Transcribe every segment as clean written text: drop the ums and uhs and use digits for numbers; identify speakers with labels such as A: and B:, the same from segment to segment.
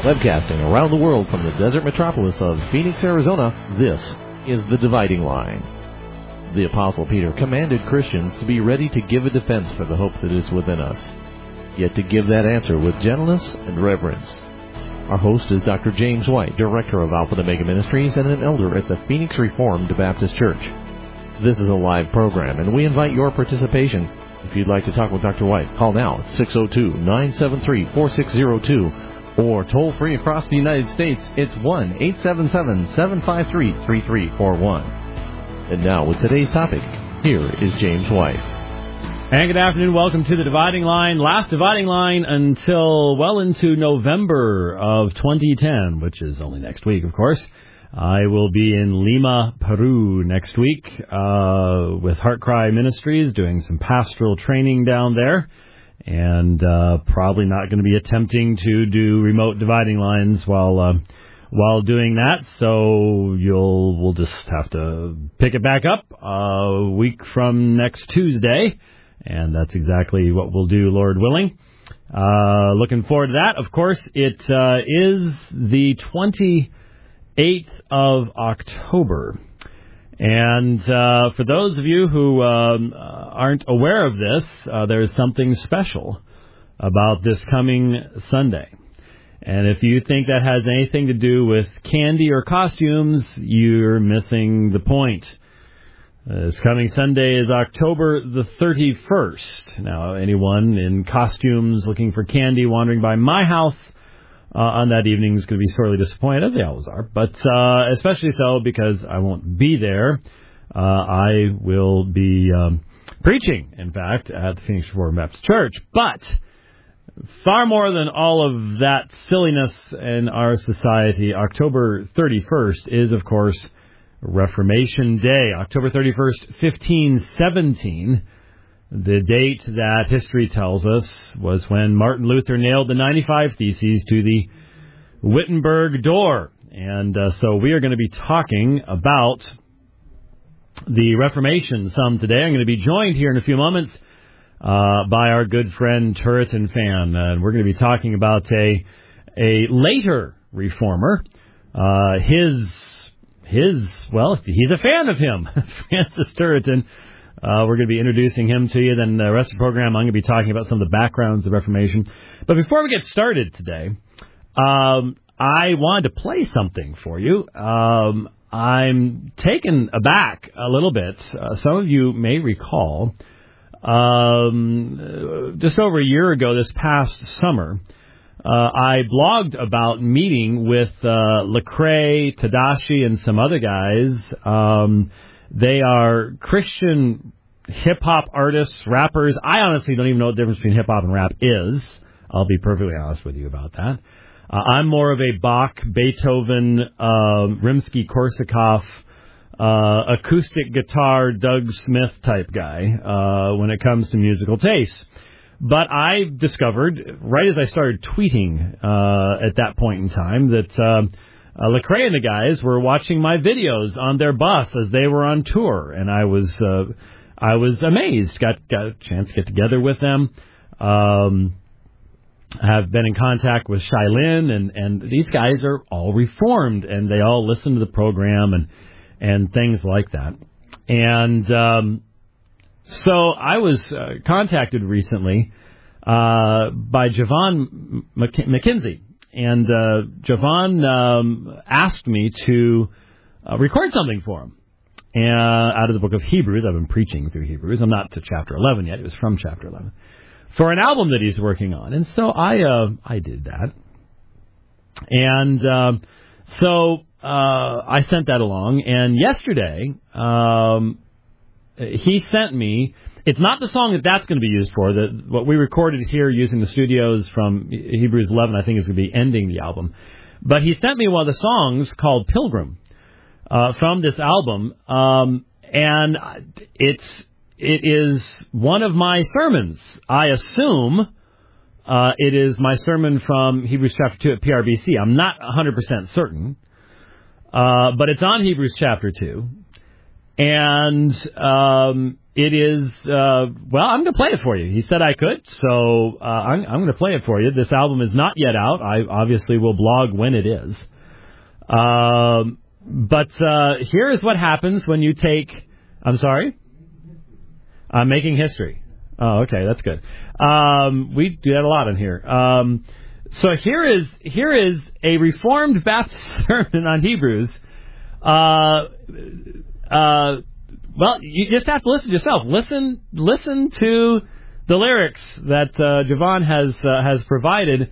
A: Webcasting around the world from the desert metropolis of Phoenix, Arizona, this is The Dividing Line. The Apostle Peter commanded Christians to be ready to give a defense for the hope that is within us, yet to give that answer with gentleness and reverence. Our host is Dr. James White, Director of Alpha and Omega Ministries and an elder at the Phoenix Reformed Baptist Church. This is a live program, and we invite your participation. If you'd like to talk with Dr. White, call now at 602-973-4602, or toll free across the United States, it's 1-877-753-3341. And now, with today's topic, here is James White.
B: And good afternoon. Welcome to the Dividing Line. Last Dividing Line until well into November of 2010, which is only next week, of course. I will be in Lima, Peru next week with Heart Cry Ministries, doing some pastoral training down there. And probably not going to be attempting to do remote dividing lines while doing that. So we'll just have to pick it back up a week from next Tuesday. And that's exactly what we'll do, Lord willing. Looking forward to that. Of course, it is the 28th of October. And for those of you who aren't aware of this, there's something special about this coming Sunday. And if you think that has anything to do with candy or costumes, you're missing the point. This coming Sunday is October the 31st. Now, anyone in costumes looking for candy wandering by my house on that evening is going to be sorely disappointed, as they always are, but especially so because I won't be there. I will be preaching, in fact, at the Phoenix Reformed Baptist Church. But far more than all of that silliness in our society, October 31st is, of course, Reformation Day. October 31st, 1517. The date that history tells us was when Martin Luther nailed the 95 Theses to the Wittenberg door. And so we are going to be talking about the Reformation some today. I'm going to be joined here in a few moments by our good friend Turretin Fan. And we're going to be talking about a later reformer. He's a fan of him, Francis Turretin. We're going to be introducing him to you. Then the rest of the program, I'm going to be talking about some of the backgrounds of the Reformation. But before we get started today, I wanted to play something for you. I'm taken aback a little bit. Some of you may recall, just over a year ago, this past summer, I blogged about meeting with Lecrae, Tadashi, and some other guys. They are Christian hip-hop artists, rappers. I honestly don't even know what the difference between hip-hop and rap is. I'll be perfectly honest with you about that. I'm more of a Bach, Beethoven, Rimsky-Korsakov, acoustic guitar, Doug Smith type guy when it comes to musical taste. But I discovered, right as I started tweeting at that point in time, that Lecrae and the guys were watching my videos on their bus as they were on tour, and I was amazed. Got a chance to get together with them. Have been in contact with Shailin, and these guys are all reformed, and they all listen to the program and things like that. And so I was contacted recently by Javon McKenzie. And Javon asked me to record something for him out of the book of Hebrews. I've been preaching through Hebrews. I'm not to chapter 11 yet. It was from chapter 11. For an album that he's working on. And so I did that. And so I sent that along. And yesterday he sent me... It's not the song that's going to be used for. What we recorded here using the studios from Hebrews 11, I think, is going to be ending the album. But he sent me one of the songs called Pilgrim from this album, and it is one of my sermons. I assume it is my sermon from Hebrews chapter 2 at PRBC. I'm not 100% certain, but it's on Hebrews chapter 2. And it is, I'm going to play it for you. He said I could, so I'm going to play it for you. This album is not yet out. I obviously will blog when it is. But here is what happens when you take... I'm sorry? Making history. Oh, okay, that's good. We do that a lot in here. So here is a Reformed Baptist sermon on Hebrews. Well, you just have to listen to yourself. Listen to the lyrics that Javon has provided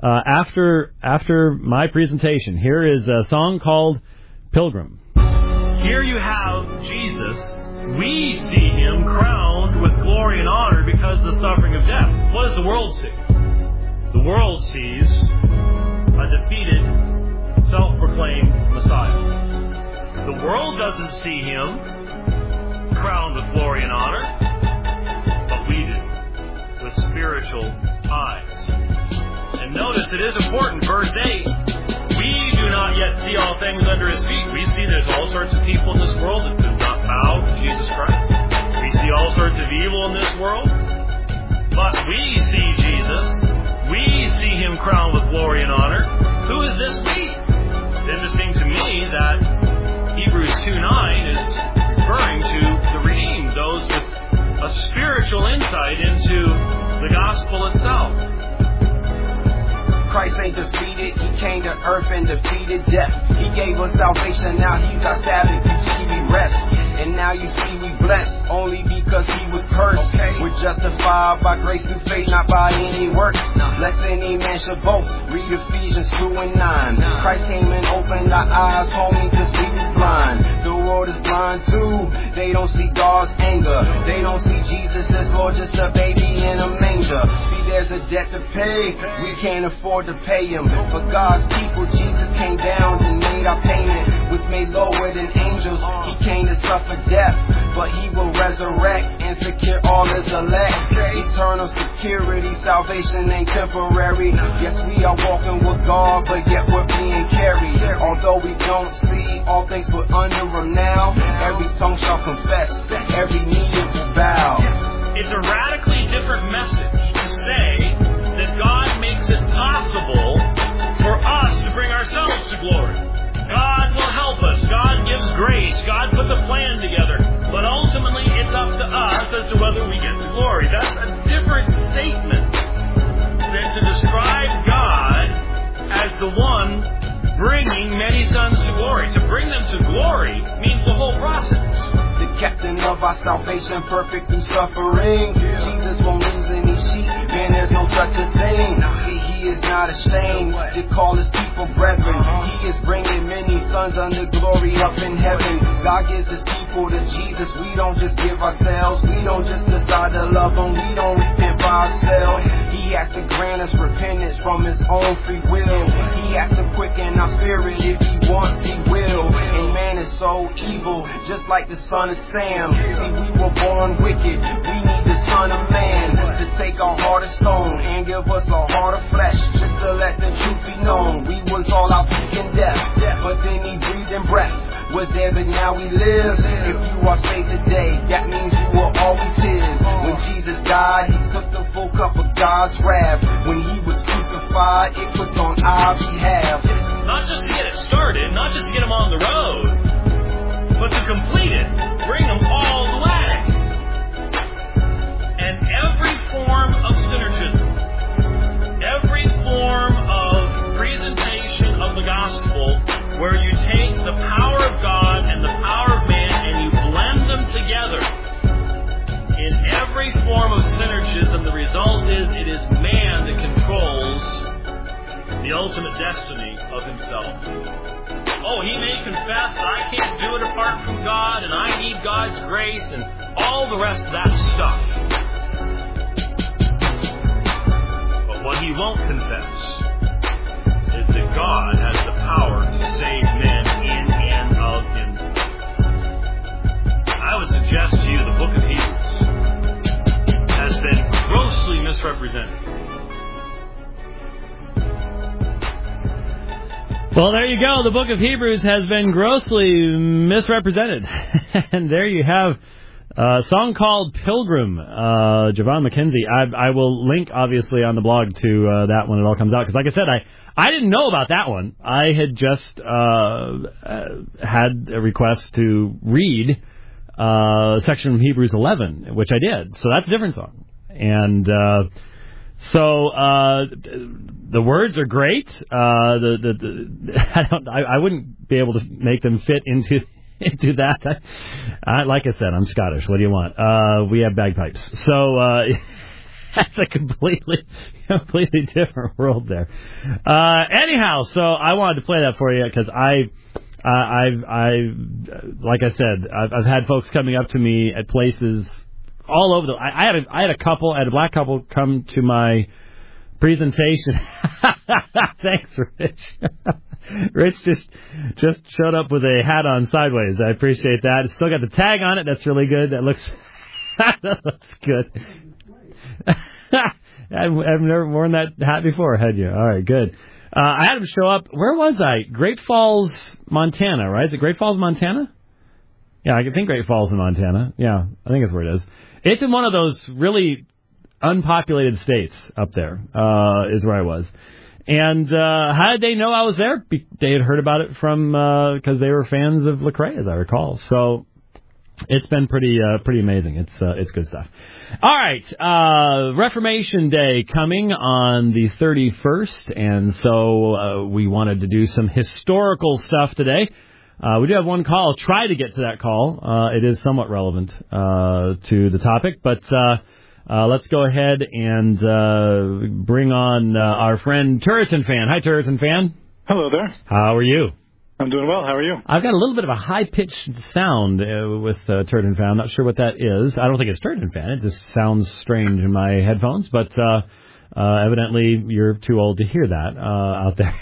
B: after my presentation. Here is a song called Pilgrim.
C: Here you have Jesus. We see him crowned with glory and honor because of the suffering of death. What does the world see? The world sees a defeated, self-proclaimed Messiah. The world doesn't see him crowned with glory and honor, but we do, with spiritual eyes. And notice it is important, verse 8, we do not yet see all things under his feet. We see there's all sorts of people in this world that do not bow to Jesus Christ. We see all sorts of evil in this world, but we see Jesus. We see him crowned with glory and honor. Who is this we? It's interesting to me that Hebrews 2:9 is referring to the redeemed, those with a spiritual insight into the gospel itself.
D: Christ ain't defeated, he came to earth and defeated death. He gave us salvation, now he's our Sabbath, you see we rest. And now you see we blessed, only because he was cursed. We're justified by grace through faith, not by any works. Lest any man should boast, read Ephesians 2:9. Christ came and opened our eyes, homie, cause we was blind. The world is blind too, they don't see God's anger. They don't see Jesus as Lord, just a baby in a manger. See, there's a debt to pay, we can't afford to pay him. For God's people, Jesus came down and made our payment. Was made lower than angels, he came to suffer death, but he will resurrect and secure all his elect. Eternal security, salvation ain't temporary. Yes, we are walking with God, but yet we're being carried. Although we don't see all things put under him now, every tongue shall confess, every knee will bow.
C: It's a radically different message to say that God makes it possible for us to bring ourselves to glory. God will help us. God gives grace. God puts a plan together. But ultimately, it's up to us as to whether we get to glory. That's a different statement than to describe God as the one bringing many sons to glory. To bring them to glory means the whole process.
D: The captain of our salvation, perfect through suffering. Jesus won't lose any sheep, man, there's no such a thing. See, he is not ashamed to call his people brethren. He is bringing many sons under glory up in heaven. God gives his people to Jesus. We don't just give ourselves. We don't just decide to love him. We don't repent by ourselves. He has to grant us repentance from his own free will. He has to quicken our spirit if he wants, he will. And man is so evil, just like the son of Sam. See, we were born wicked. We need the Son of Man to take our heart of stone and give us a heart of flesh, just to let the truth be known. We was all out seeking death, but then he breathed in breath. Was there, but now we live. If you are saved today, that means you were always his. When Jesus died, he took the full cup of God's wrath. When he was crucified, it was on our behalf.
C: Not just to get it started, not just to get them on the road, but to complete it, bring them all the way. And every form of synergism, every form of presentation of the gospel, where you take the power of God and the power of man and you blend them together, in every form of synergism, the result is it is man that controls the ultimate destiny of himself. Oh, he may confess, I can't do it apart from God, and I need God's grace, and all the rest of that stuff. But what he won't confess is that God has the power to save men in and of himself. I would suggest to you the book of Hebrews has been grossly misrepresented.
B: Well, there you go. The book of Hebrews has been grossly misrepresented. And there you have Song called Pilgrim, Javon McKenzie. I will link, obviously, on the blog to that when it all comes out. Because, like I said, I didn't know about that one. I had just had a request to read a section from Hebrews 11, which I did. So that's a different song. And so the words are great. I wouldn't be able to make them fit into that. Like I said, I'm Scottish. What do you want? We have bagpipes. So that's a completely different world there. Anyhow, so I wanted to play that for you because I've like I said, I've had folks coming up to me at places all over I had a black couple come to my presentation. Thanks, Rich. Rich just showed up with a hat on sideways. I appreciate that. It's still got the tag on it. That's really good. That looks good. I've never worn that hat before, had you? All right, good. I had him show up. Where was I? Great Falls, Montana, right? Is it Great Falls, Montana? Yeah, I think Great Falls in Montana. Yeah, I think that's where it is. It's in one of those really unpopulated states up there, is where I was. And how did they know I was there? They had heard about it from because they were fans of Lecrae, as I recall. So it's been pretty amazing. It's good stuff. All right, Reformation Day coming on the 31st, and so we wanted to do some historical stuff today. We do have one call. I'll try to get to that call. It is somewhat relevant to the topic, but let's go ahead and bring on our friend Turretin Fan. Hi, Turretin Fan.
E: Hello there.
B: How are you?
E: I'm doing well. How are you?
B: I've got a little bit of a high-pitched sound with Turretin Fan. I'm not sure what that is. I don't think it's Turretin Fan. It just sounds strange in my headphones, but evidently you're too old to hear that out there.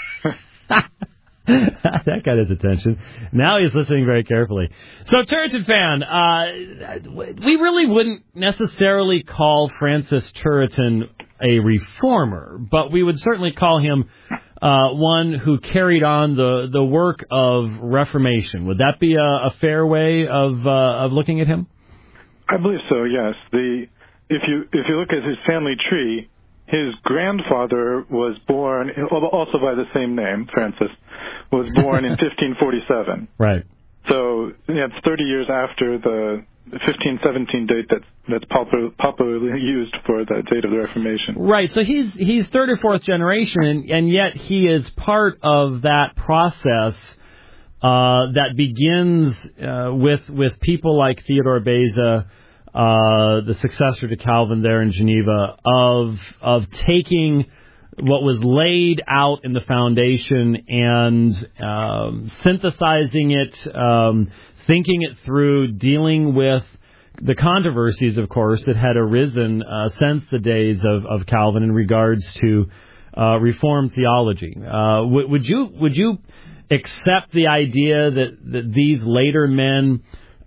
B: That got his attention. Now he's listening very carefully. So, Turretin Fan, we really wouldn't necessarily call Francis Turretin a reformer, but we would certainly call him one who carried on the work of Reformation. Would that be a fair way of looking at him?
E: I believe so. Yes. If you look at his family tree, his grandfather was born, also by the same name, Francis, was born in 1547.
B: Right.
E: So it's 30 years after the 1517 date that's popularly used for the date of the Reformation.
B: Right. So he's third or fourth generation, and yet he is part of that process that begins with people like Theodore Beza, the successor to Calvin there in Geneva, of taking what was laid out in the foundation and synthesizing it, thinking it through, dealing with the controversies, of course, that had arisen since the days of Calvin in regards to Reformed theology. Would you accept the idea that these later men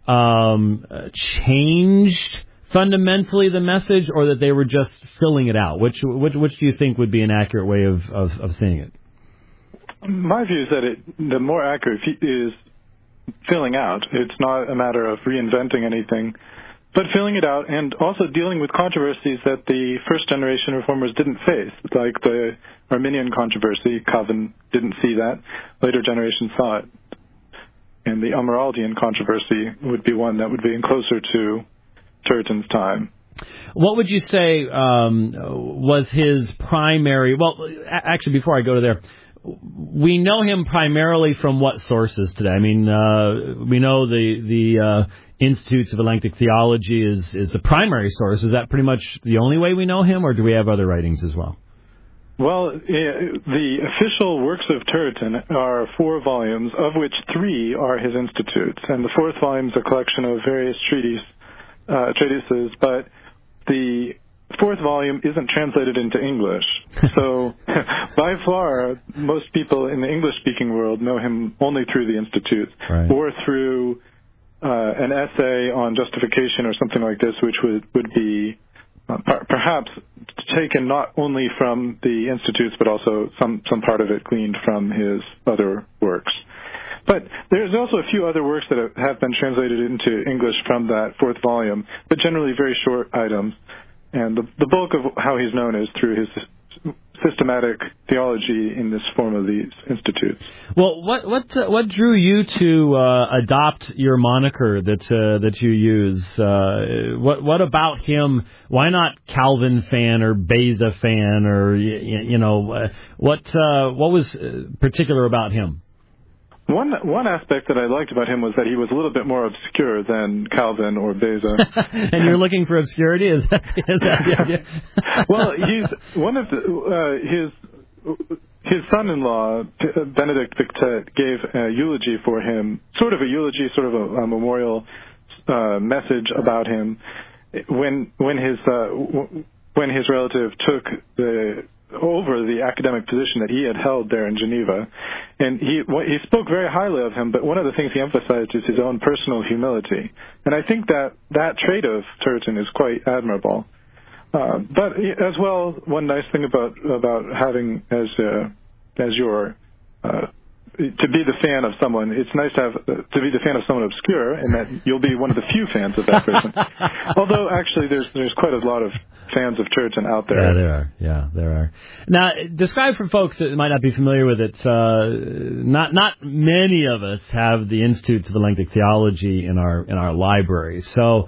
B: changed fundamentally the message, or that they were just filling it out? Which do you think would be an accurate way of seeing it?
E: My view is that the more accurate is filling out. It's not a matter of reinventing anything, but filling it out, and also dealing with controversies that the first-generation reformers didn't face, like the Arminian controversy. Calvin didn't see that. Later generations saw it. And the Amyraldian controversy would be one that would be closer to Turretin's time.
B: What would you say was his primary... Well, actually, before I go to there, we know him primarily from what sources today? I mean, we know the Institutes of Elenctic Theology is the primary source. Is that pretty much the only way we know him, or do we have other writings as well?
E: Well, the official works of Turretin are 4 volumes, of which 3 are his institutes, and the 4th volume is a collection of various treatises, but the 4th volume isn't translated into English. So by far, most people in the English-speaking world know him only through the institutes, right, or through an essay on justification or something like this, which would be perhaps taken not only from the institutes, but also some part of it gleaned from his other works. But there's also a few other works that have been translated into English from that fourth volume, but generally very short items. And the bulk of how he's known is through his systematic theology in this form of these institutes.
B: Well, what drew you to adopt your moniker that you use? What about him? Why not Calvin fan or Beza fan, or what was particular about him?
E: One aspect that I liked about him was that he was a little bit more obscure than Calvin or Beza.
B: And you're looking for obscurity? Is that the idea?
E: Well, he's one of his son-in-law, Benedict Victet, gave a eulogy for him, sort of a eulogy, sort of a memorial message about him when his relative took over the academic position that he had held there in Geneva. And he spoke very highly of him, but one of the things he emphasized is his own personal humility. And I think that trait of Turretin is quite admirable. But as well, one nice thing about having as your to be the fan of someone, it's nice to be the fan of someone obscure, and that you'll be one of the few fans of that person. Although actually, there's quite a lot of fans of Turretin out there.
B: Yeah, there are. Now, describe for folks that might not be familiar with it. Not many of us have the Institutes of Elenctic Theology in our library, so.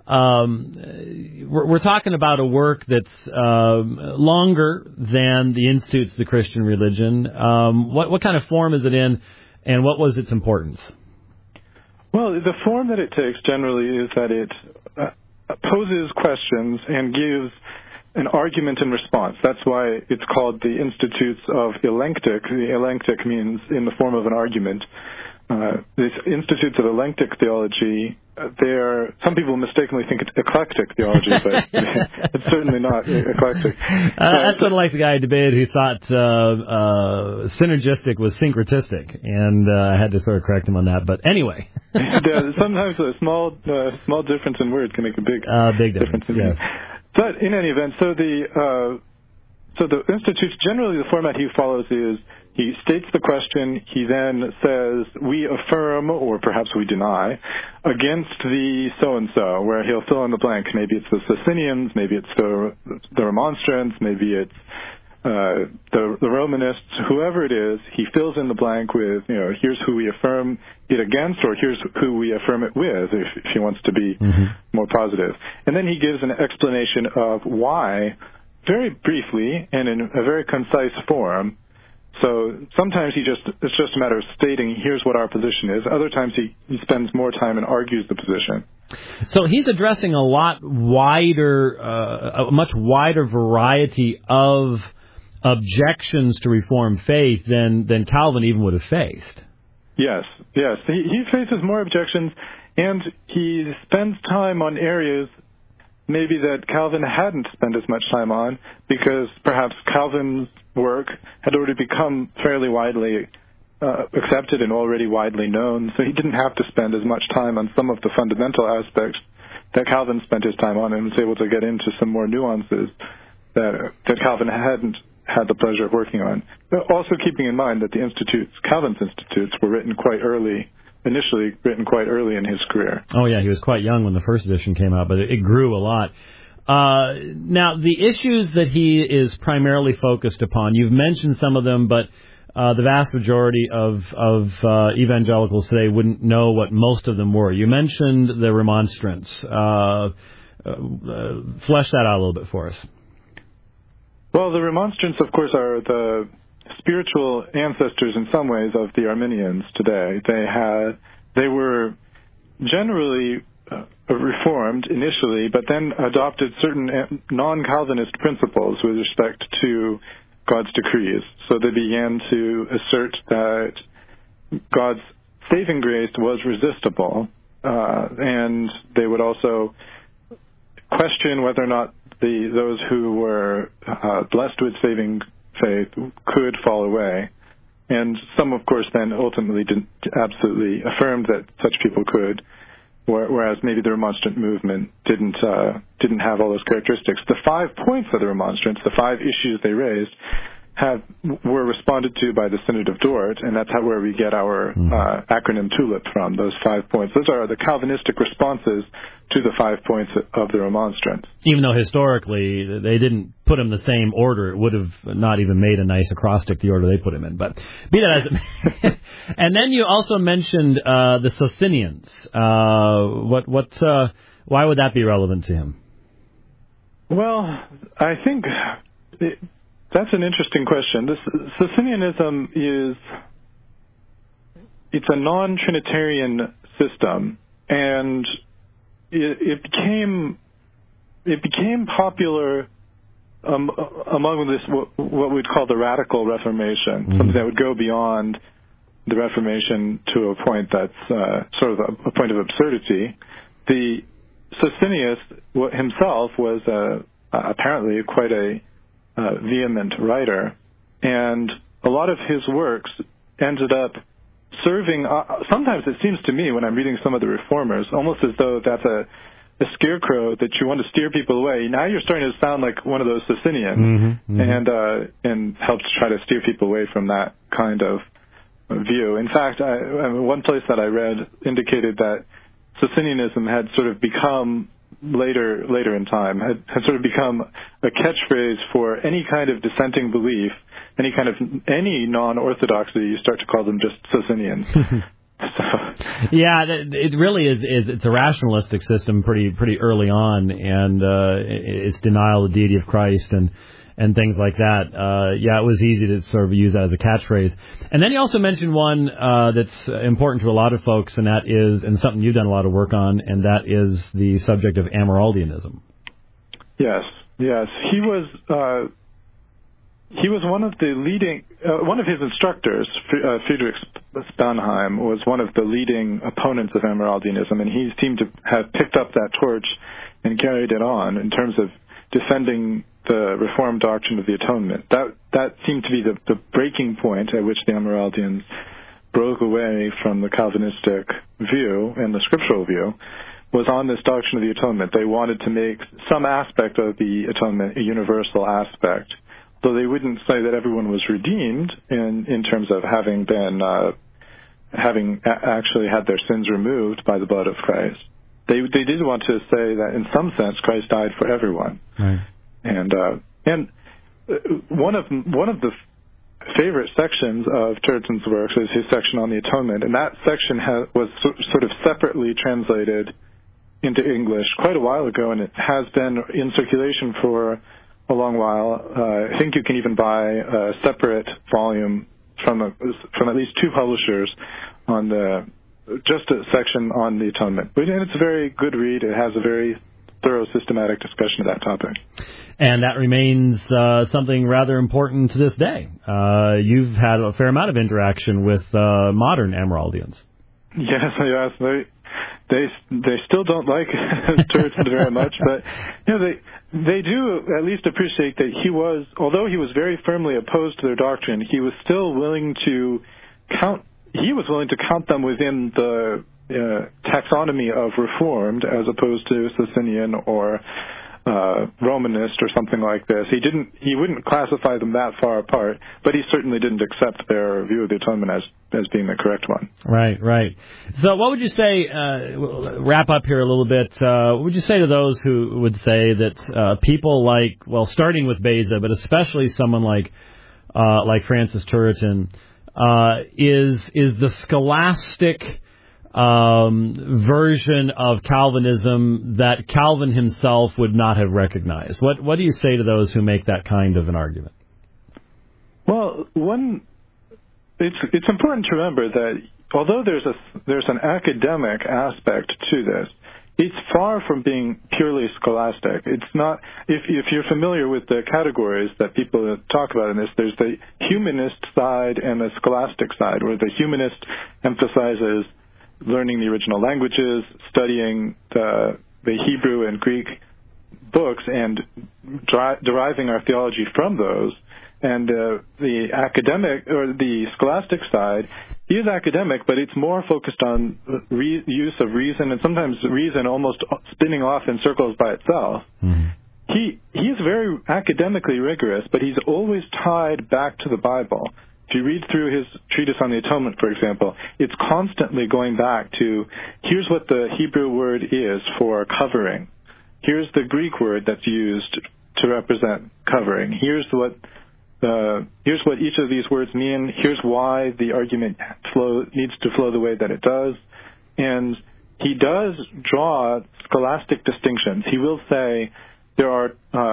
B: We're talking about a work that's longer than the Institutes of the Christian Religion. What kind of form is it in, and what was its importance?
E: Well, the form that it takes generally is that it poses questions and gives an argument and response. That's why it's called the Institutes of Elenctic. The Elenctic means in the form of an argument. These Institutes of Elenctic Theology, some people mistakenly think it's eclectic theology, but it's certainly not eclectic.
B: That's sort of like the guy I debated who thought synergistic was syncretistic, and I had to sort of correct him on that. But anyway.
E: Sometimes a small difference in word can make a big difference in meaning. But in any event, so the Institutes, generally the format he follows is he states the question, he then says, we affirm, or perhaps we deny, against the so-and-so, where he'll fill in the blank. Maybe it's the Socinians, maybe it's the Remonstrants, maybe it's the Romanists, whoever it is, he fills in the blank with, here's who we affirm it against, or here's who we affirm it with, if he wants to be more positive. And then he gives an explanation of why, very briefly and in a very concise form. So sometimes it's just a matter of stating, here's what our position is. Other times he spends more time and argues the position.
B: So he's addressing a much wider variety of objections to Reformed faith than Calvin even would have faced.
E: Yes. He faces more objections, and he spends time on areas maybe that Calvin hadn't spent as much time on, because perhaps Calvin's work had already become fairly widely accepted and already widely known, so he didn't have to spend as much time on some of the fundamental aspects that Calvin spent his time on, and was able to get into some more nuances that Calvin hadn't had the pleasure of working on. But also keeping in mind that Calvin's institutes were initially written quite early in his career.
B: Oh, yeah, he was quite young when the first edition came out, but it grew a lot. Now, the issues that he is primarily focused upon, you've mentioned some of them, but the vast majority of evangelicals today wouldn't know what most of them were. You mentioned the Remonstrants. Flesh that out a little bit for us.
E: Well, the Remonstrants, of course, are the spiritual ancestors in some ways of the Arminians today. They were generally reformed initially, but then adopted certain non-Calvinist principles with respect to God's decrees. So they began to assert that God's saving grace was resistible, and they would also question whether or not those who were blessed with saving faith could fall away. And some, of course, then ultimately absolutely affirmed that such people could, whereas maybe the Remonstrant movement didn't have all those characteristics. The 5 points of the Remonstrants, the 5 issues they raised, were responded to by the Synod of Dort, and that's where we get our acronym TULIP from, those 5 points. Those are the Calvinistic responses to the 5 points of the Remonstrance.
B: Even though historically they didn't put him the same order, it would have not even made a nice acrostic the order they put him in. But be that as it may. And then you also mentioned the Socinians. Why would that be relevant to him?
E: Well, I think that's an interesting question. Socinianism it's a non-Trinitarian system, and it became popular among what we'd call the Radical Reformation, something that would go beyond the Reformation to a point that's sort of a point of absurdity. The Socinius himself was apparently quite a vehement writer, and a lot of his works ended up serving, sometimes it seems to me when I'm reading some of the reformers, almost as though that's a scarecrow that you want to steer people away. Now you're starting to sound like one of those Socinians, and help to try to steer people away from that kind of view. In fact, one place that I read indicated that Socinianism had sort of become later in time, had sort of become a catchphrase for any kind of dissenting belief, any non-orthodoxy. You start to call them just Socinians.
B: Yeah, it really is. It's a rationalistic system pretty early on, and it's denial of the deity of Christ and things like that. It was easy to sort of use that as a catchphrase. And then you also mentioned one that's important to a lot of folks, and that is, and something you've done a lot of work on, and that is the subject of Amyraldianism. Yes.
E: He was one of the leading, one of his instructors, Friedrich Spanheim, was one of the leading opponents of Amyraldianism, and he seemed to have picked up that torch and carried it on in terms of defending the Reformed doctrine of the atonement. That seemed to be the breaking point at which the Amyraldians broke away from the Calvinistic view and the scriptural view, was on this doctrine of the atonement. They wanted to make some aspect of the atonement a universal aspect, though they wouldn't say that everyone was redeemed in terms of having actually had their sins removed by the blood of Christ. They did want to say that in some sense Christ died for everyone.
B: Right.
E: And one of the favorite sections of Turretin's works is his section on the atonement, and that section was sort of separately translated into English quite a while ago, and it has been in circulation for a long while. I think you can even buy a separate volume from at least two publishers on just a section on the atonement. And it's a very good read. It has a very thorough, systematic discussion of that topic.
B: And that remains something rather important to this day. You've had a fair amount of interaction with modern Amyraldians.
E: Yes. They still don't like Turretin very much, but they do at least appreciate that although he was very firmly opposed to their doctrine, he was still willing to count them within the taxonomy of Reformed as opposed to Socinian or Romanist or something like this. He wouldn't classify them that far apart, but he certainly didn't accept their view of the atonement as being the correct one.
B: Right. So what would you say, we'll wrap up here a little bit, what would you say to those who would say that people like, starting with Beza, but especially someone like Francis Turretin, is the scholastic version of Calvinism that Calvin himself would not have recognized? What do you say to those who make that kind of an argument?
E: Well, it's important to remember that although there's an academic aspect to this, it's far from being purely scholastic. It's not. If you're familiar with the categories that people talk about in this, there's the humanist side and the scholastic side, where the humanist emphasizes learning the original languages, studying the Hebrew and Greek books, and deriving our theology from those. And the academic or the scholastic side is academic, but it's more focused on use of reason, and sometimes reason almost spinning off in circles by itself.
B: Mm-hmm.
E: he's very academically rigorous, but he's always tied back to the Bible. If you read through his treatise on the atonement, for example, it's constantly going back to, here's what the Hebrew word is for covering. Here's the Greek word that's used to represent covering. Here's what each of these words mean. Here's why the argument needs to flow the way that it does. And he does draw scholastic distinctions. He will say there are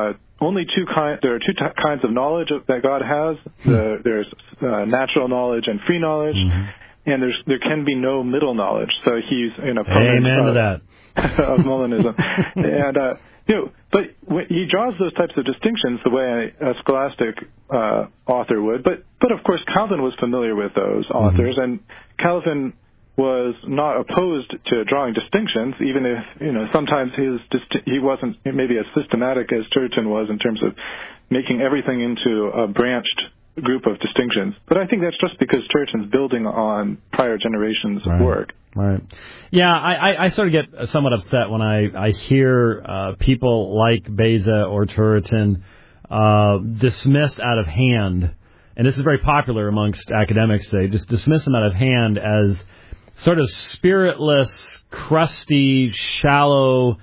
E: two kinds of knowledge that God has. There's natural knowledge and free knowledge, and there can be no middle knowledge. So he's an opponent of Molinism, and but he draws those types of distinctions the way a scholastic author would. But of course, Calvin was familiar with those authors, and Calvin was not opposed to drawing distinctions, even if, sometimes he wasn't maybe as systematic as Turretin was in terms of making everything into a branched group of distinctions. But I think that's just because Turretin's building on prior generations of work.
B: Right. Yeah, I sort of get somewhat upset when I hear people like Beza or Turretin dismissed out of hand, and this is very popular amongst academics, they just dismiss them out of hand as sort of spiritless, crusty, shallow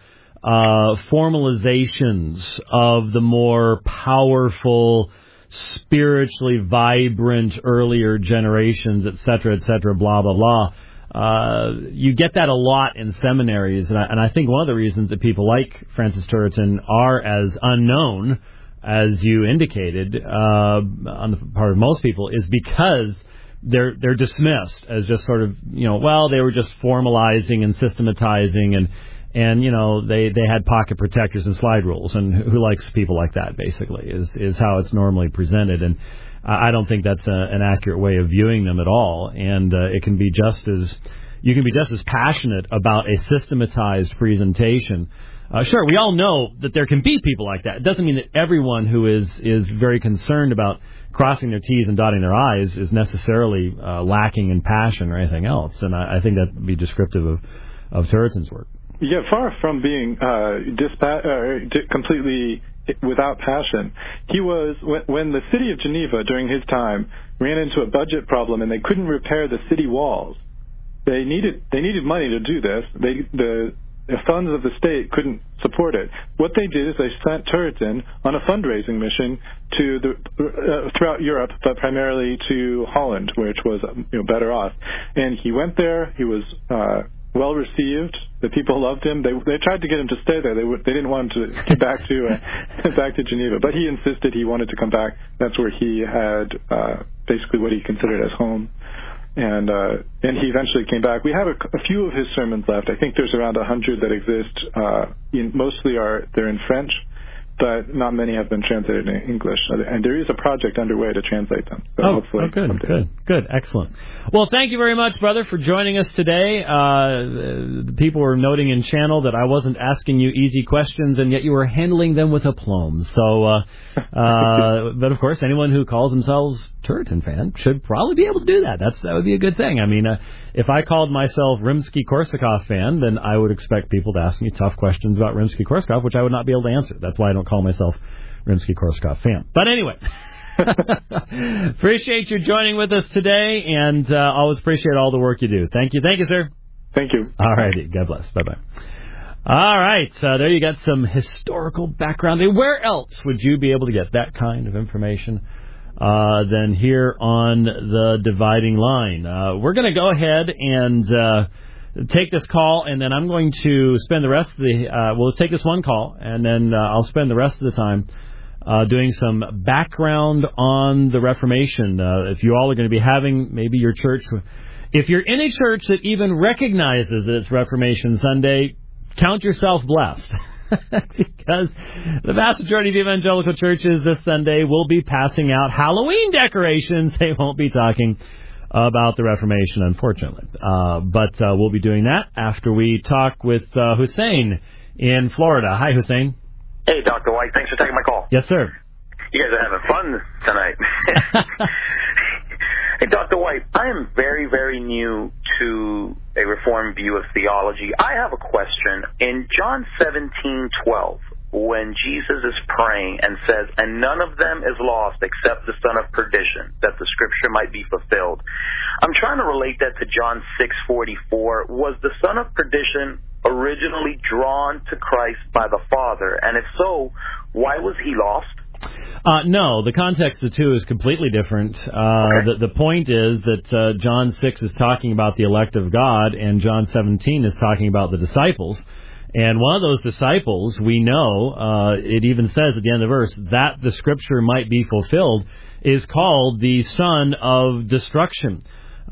B: formalizations of the more powerful, spiritually vibrant earlier generations, et cetera, blah, blah, blah. You get that a lot in seminaries, and I think one of the reasons that people like Francis Turretin are as unknown as you indicated on the part of most people is because they're dismissed as just sort of, they were just formalizing and systematizing and they had pocket protectors and slide rules, and who likes people like that, basically, is how it's normally presented. And I don't think that's an accurate way of viewing them at all. And you can be just as passionate about a systematized presentation. Sure, we all know that there can be people like that. It doesn't mean that everyone who is very concerned about crossing their T's and dotting their I's is necessarily lacking in passion or anything else. And I think that would be descriptive of Turretin's work.
E: Yeah, far from being completely without passion. He was, when the city of Geneva during his time ran into a budget problem and they couldn't repair the city walls, they needed money to do this. The funds of the state couldn't support it. What they did is they sent Turretin on a fundraising mission throughout Europe, but primarily to Holland, which was better off. And he went there. He was well received. The people loved him. They tried to get him to stay there. They didn't want him to get back to Geneva, but he insisted he wanted to come back. That's where he had basically what he considered as home. And he eventually came back. We have a few of his sermons left. I think there's around 100 that exist. Mostly they're in French, but not many have been translated in English. And there is a project underway to translate them. So
B: Good, excellent. Well, thank you very much, brother, for joining us today. People were noting in channel that I wasn't asking you easy questions, and yet you were handling them with aplomb. So, but of course, anyone who calls themselves Turretin fan should probably be able to do that. That would be a good thing. I mean, if I called myself Rimsky-Korsakov fan, then I would expect people to ask me tough questions about Rimsky-Korsakov, which I would not be able to answer. That's why I don't call myself Rimsky-Korsakov fan. But anyway, appreciate you joining with us today, and always appreciate all the work you do. Thank you, sir.
E: Thank you.
B: All righty. God bless. Bye-bye. All right. There you got some historical background. Where else would you be able to get that kind of information than here on the Dividing Line? We're going to go ahead and take this call, and then I'm going to spend the rest of let's take this one call, and then I'll spend the rest of the time doing some background on the Reformation. If you all are going to be having maybe your church, if you're in a church that even recognizes that it's Reformation Sunday, count yourself blessed. Because the vast majority of evangelical churches this Sunday will be passing out Halloween decorations. They won't be talking about the Reformation, unfortunately. But we'll be doing that after we talk with Hussein in Florida. Hi, Hussein.
F: Hey, Dr. White. Thanks for taking my call.
B: Yes, sir.
F: You guys are having fun tonight. Hey, Dr. White, I am very, very new to a Reformed view of theology. I have a question. In John 17:12, when Jesus is praying and says, and none of them is lost except the son of perdition, that the scripture might be fulfilled. I'm trying to relate that to John 6:44. Was the son of perdition originally drawn to Christ by the Father? And if so, why was he lost?
B: No, the context of the two is completely different.
F: Okay.
B: The point is that John 6 is talking about the elect of God, and John 17 is talking about the disciples. And one of those disciples, we know, it even says at the end of the verse, that the scripture might be fulfilled, is called the son of destruction.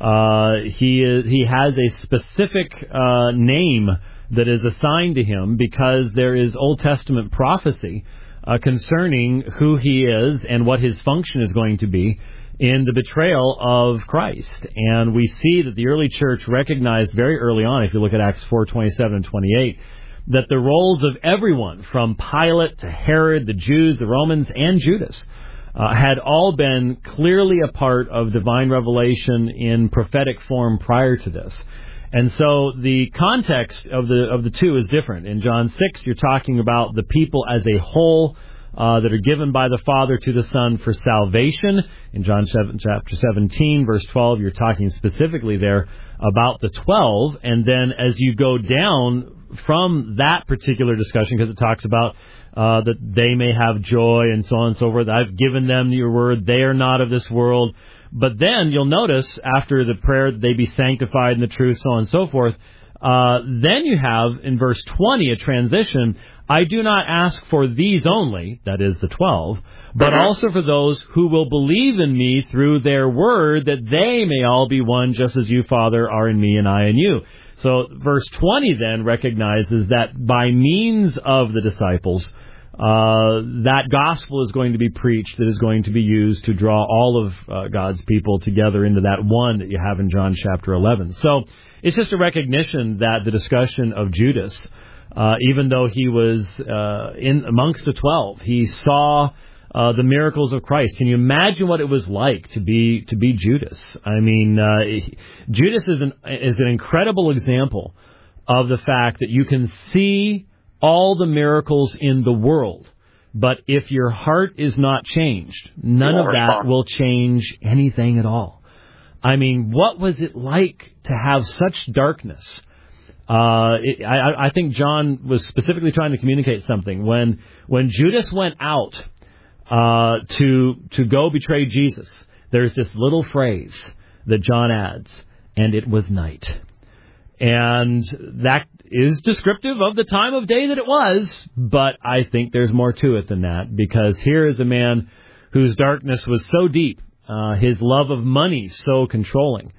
B: He has a specific name that is assigned to him because there is Old Testament prophecy concerning who he is and what his function is going to be in the betrayal of Christ. And we see that the early church recognized very early on, if you look at Acts 4:27 and 28, that the roles of everyone, from Pilate to Herod, the Jews, the Romans, and Judas, had all been clearly a part of divine revelation in prophetic form prior to this. And so the context of the two is different. In John 6, you're talking about the people as a whole that are given by the Father to the Son for salvation. In John chapter 17, verse 12, you're talking specifically there about the 12. And then as you go down from that particular discussion, because it talks about that they may have joy and so on and so forth, I've given them your word, they are not of this world. But then you'll notice after the prayer that they be sanctified in the truth, so on and so forth, then you have in verse 20 a transition. I do not ask for these only, that is the 12, but also for those who will believe in me through their word, that they may all be one, just as you, Father, are in me and I in you. So verse 20 then recognizes that by means of the disciples, that gospel is going to be preached that is going to be used to draw all of God's people together into that one that you have in John chapter 11. So it's just a recognition that the discussion of Judas, even though he was in amongst the 12, he saw the miracles of Christ. Can you imagine what it was like to be Judas? I mean, Judas is an incredible example of the fact that you can see all the miracles in the world, but if your heart is not changed, none of that will change anything at all. I mean, what was it like to have such darkness? I think John was specifically trying to communicate something. When Judas went out to go betray Jesus, there's this little phrase that John adds, and it was night. And that is descriptive of the time of day that it was, but I think there's more to it than that, because here is a man whose darkness was so deep, his love of money so controlling,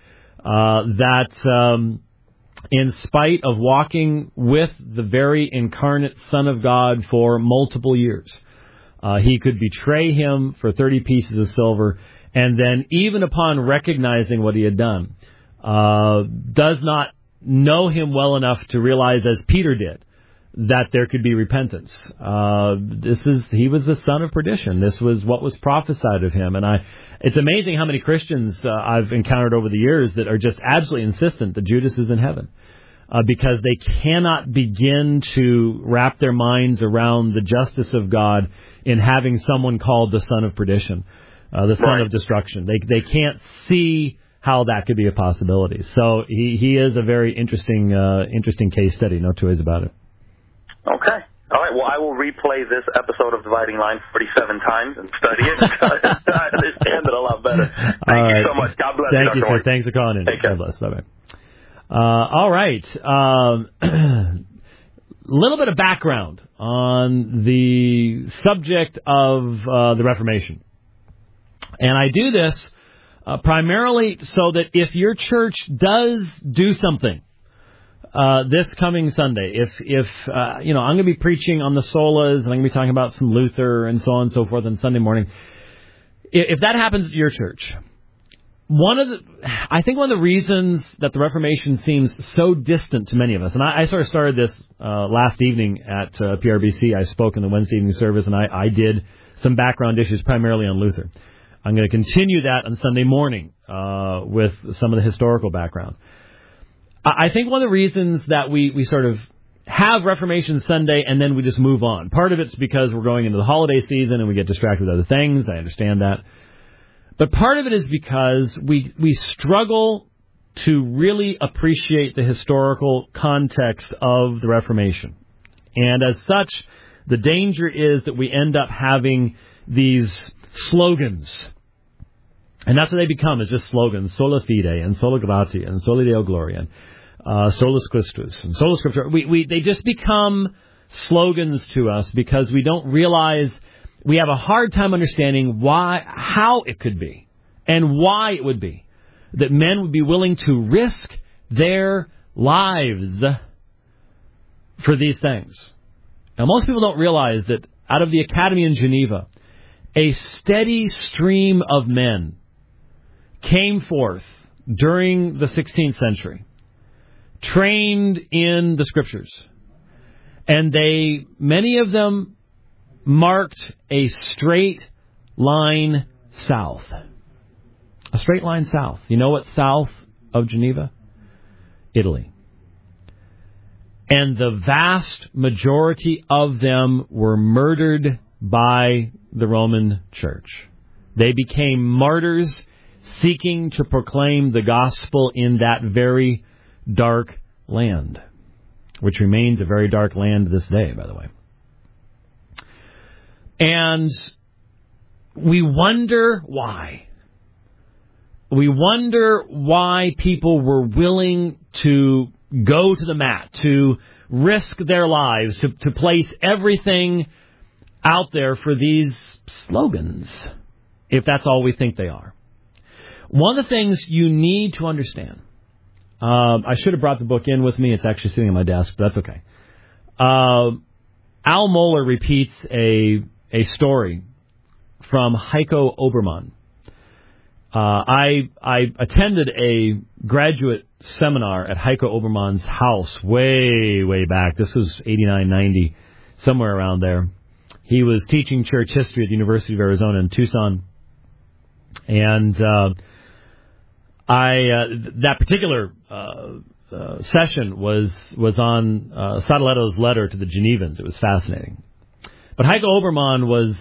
B: that in spite of walking with the very incarnate Son of God for multiple years, he could betray him for 30 pieces of silver, and then even upon recognizing what he had done, does not know him well enough to realize, as Peter did, that there could be repentance. He was the son of perdition. This was what was prophesied of him. And it's amazing how many Christians I've encountered over the years that are just absolutely insistent that Judas is in heaven, because they cannot begin to wrap their minds around the justice of God in having someone called the son of perdition, the son of destruction. They can't see how that could be a possibility. So he is a very interesting case study, no two ways about it.
F: Okay. All right. Well, I will replay this episode of Dividing Line 47 times and study it. I understand it a lot better. Thank you so much. God bless you.
B: Thank you, sir. Thanks for calling in.
F: Take care.
B: God bless. Bye-bye. All right. A little bit of background on the subject of the Reformation. And I do this primarily so that if your church does do something this coming Sunday, if I'm going to be preaching on the solas, and I'm going to be talking about some Luther and so on and so forth on Sunday morning, if that happens at your church, I think one of the reasons that the Reformation seems so distant to many of us, and I sort of started this last evening at PRBC. I spoke in the Wednesday evening service, and I did some background issues primarily on Luther. I'm going to continue that on Sunday morning with some of the historical background. I think one of the reasons that we sort of have Reformation Sunday and then we just move on. Part of it's because we're going into the holiday season and we get distracted with other things. I understand that. But part of it is because we struggle to really appreciate the historical context of the Reformation. And as such, the danger is that we end up having these slogans. And that's what they become, is just slogans. Sola fide, and sola gratia, and soli Deo gloria, and solus Christus, and sola scriptura. They just become slogans to us because we don't realize, we have a hard time understanding how it could be, and why it would be that men would be willing to risk their lives for these things. Now, most people don't realize that out of the Academy in Geneva, a steady stream of men came forth during the 16th century, trained in the Scriptures, and many of them marked a straight line south. A straight line south. You know what's south of Geneva? Italy. And the vast majority of them were murdered by the Roman Church. They became martyrs seeking to proclaim the gospel in that very dark land, which remains a very dark land to this day, by the way. And we wonder why. We wonder why people were willing to go to the mat, to risk their lives, to place everything out there for these slogans, if that's all we think they are. One of the things you need to understand, I should have brought the book in with me. It's actually sitting on my desk, but that's okay. Al Mohler repeats a story from Heiko Obermann. I attended a graduate seminar at Heiko Obermann's house way back. This was 89, 90, somewhere around there. He was teaching church history at the University of Arizona in Tucson. And that particular session was on Sadoletto's letter to the Genevans. It was fascinating. But Heiko Obermann was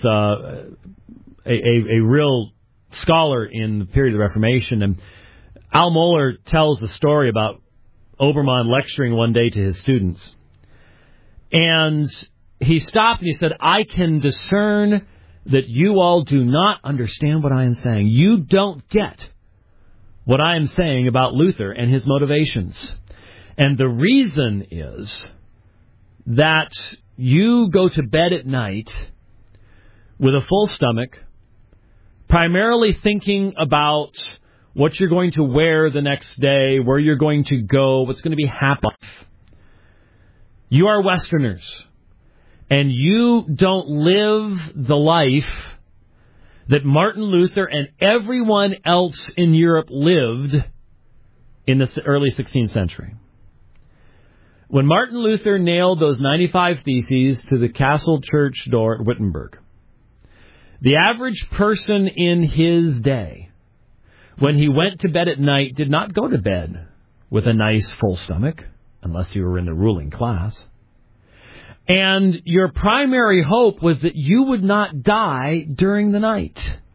B: a real scholar in the period of the Reformation, and Al Mohler tells the story about Obermann lecturing one day to his students. And he stopped and he said, I can discern that you all do not understand what I am saying. You don't get what I am saying about Luther and his motivations. And the reason is that you go to bed at night with a full stomach, primarily thinking about what you're going to wear the next day, where you're going to go, what's going to be happening. You are Westerners, and you don't live the life that Martin Luther and everyone else in Europe lived in the early 16th century. When Martin Luther nailed those 95 Theses to the castle church door at Wittenberg, the average person in his day, when he went to bed at night, did not go to bed with a nice full stomach, unless you were in the ruling class. And your primary hope was that you would not die during the night.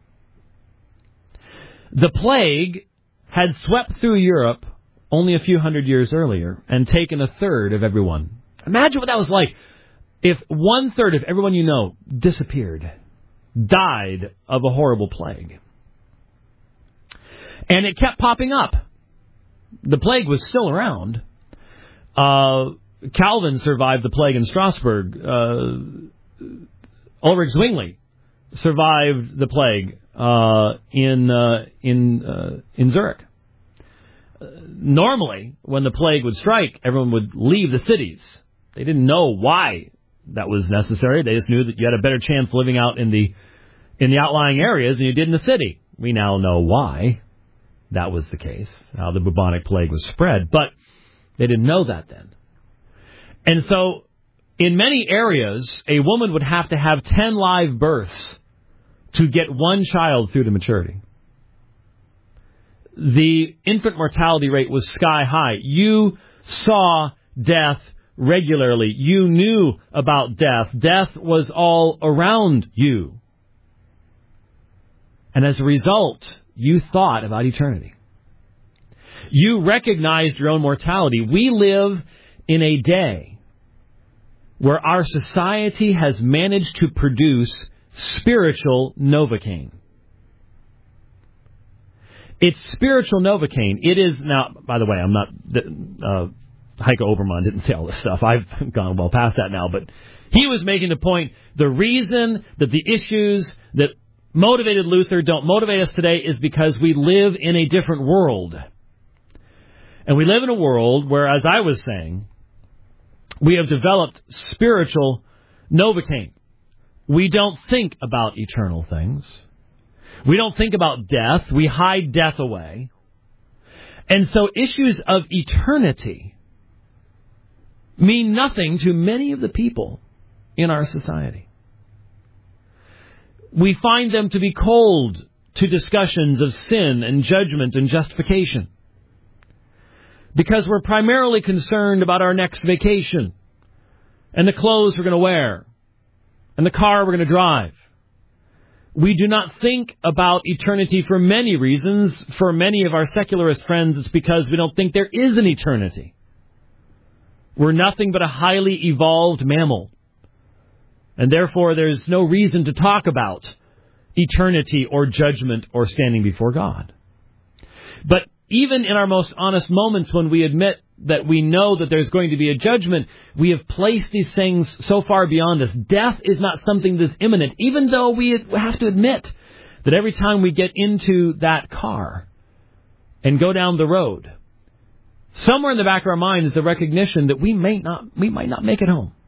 B: The plague had swept through Europe only a few hundred years earlier and taken a third of everyone. Imagine what that was like if 1/3 of everyone you know disappeared, died of a horrible plague. And it kept popping up. The plague was still around. Calvin survived the plague in Strasbourg. Ulrich Zwingli survived the plague in Zurich. Normally, when the plague would strike, everyone would leave the cities. They didn't know why that was necessary. They just knew that you had a better chance living out in the outlying areas than you did in the city. We now know why that was the case, how the bubonic plague was spread, but they didn't know that then. And so, in many areas, a woman would have to have 10 live births to get one child through to maturity. The infant mortality rate was sky high. You saw death regularly. You knew about death. Death was all around you. And as a result, you thought about eternity. You recognized your own mortality. We live in a day where our society has managed to produce spiritual Novocaine. It's spiritual Novocaine. It is, now, by the way, I'm not, Heike Obermann didn't say all this stuff. I've gone well past that now, but he was making the point, the reason that the issues that motivated Luther don't motivate us today is because we live in a different world. And we live in a world where, as I was saying, we have developed spiritual Novocaine. We don't think about eternal things. We don't think about death. We hide death away. And so issues of eternity mean nothing to many of the people in our society. We find them to be cold to discussions of sin and judgment and justification, because we're primarily concerned about our next vacation and the clothes we're going to wear and the car we're going to drive. We do not think about eternity for many reasons. For many of our secularist friends, it's because we don't think there is an eternity. We're nothing but a highly evolved mammal. And therefore, there's no reason to talk about eternity or judgment or standing before God. But even in our most honest moments when we admit that we know that there's going to be a judgment, we have placed these things so far beyond us. Death is not something that's imminent, even though we have to admit that every time we get into that car and go down the road, somewhere in the back of our mind is the recognition that we might not make it home.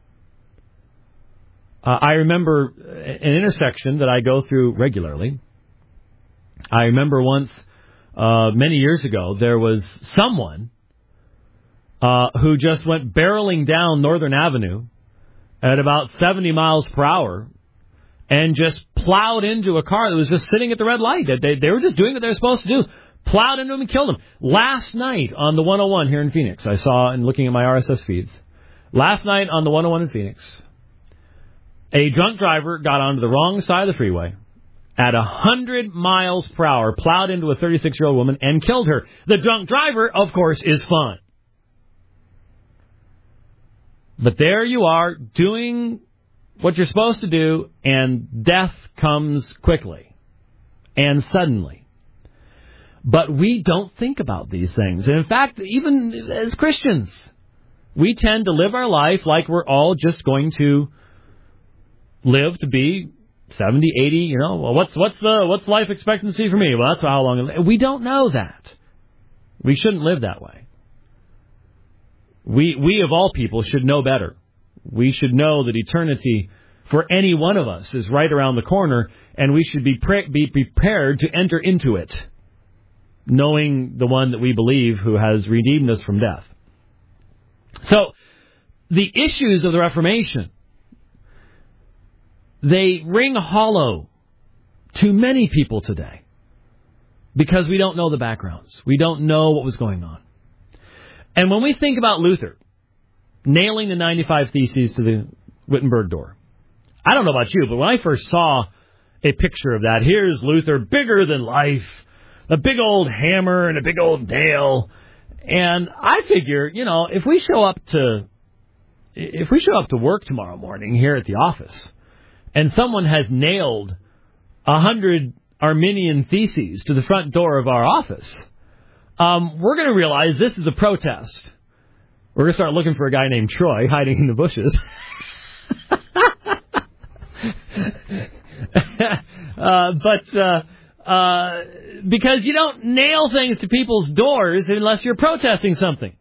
B: I remember an intersection that I go through regularly. I remember once, many years ago, there was someone who just went barreling down Northern Avenue at about 70 miles per hour and just plowed into a car that was just sitting at the red light. They were just doing what they were supposed to do. Plowed into him and killed him. Last night on the 101 here in Phoenix, I saw, and looking at my RSS feeds, last night on the 101 in Phoenix, a drunk driver got onto the wrong side of the freeway at 100 miles per hour, plowed into a 36-year-old woman and killed her. The drunk driver, of course, is fine. But there you are doing what you're supposed to do, and death comes quickly and suddenly. But we don't think about these things. And in fact, even as Christians, we tend to live our life like we're all just going to live to be 70, 80, well, what's life expectancy for me? Well, that's how long. We don't know that. We shouldn't live that way. We of all people should know better. We should know that eternity for any one of us is right around the corner, and we should be prepared to enter into it, knowing the one that we believe who has redeemed us from death. So, the issues of the Reformation, they ring hollow to many people today because we don't know the backgrounds. We don't know what was going on. And when we think about Luther nailing the 95 Theses to the Wittenberg door, I don't know about you, but when I first saw a picture of that, here's Luther, bigger than life, a big old hammer and a big old nail. And I figure, if we show up to work tomorrow morning here at the office, and someone has nailed 100 Arminian Theses to the front door of our office, we're going to realize this is a protest. We're going to start looking for a guy named Troy hiding in the bushes. Because you don't nail things to people's doors unless you're protesting something.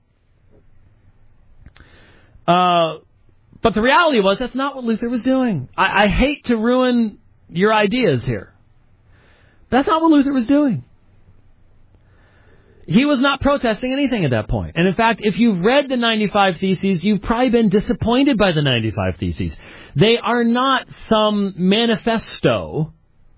B: But the reality was that's not what Luther was doing. I hate to ruin your ideas here. That's not what Luther was doing. He was not protesting anything at that point. And in fact, if you've read the 95 Theses, you've probably been disappointed by the 95 Theses. They are not some manifesto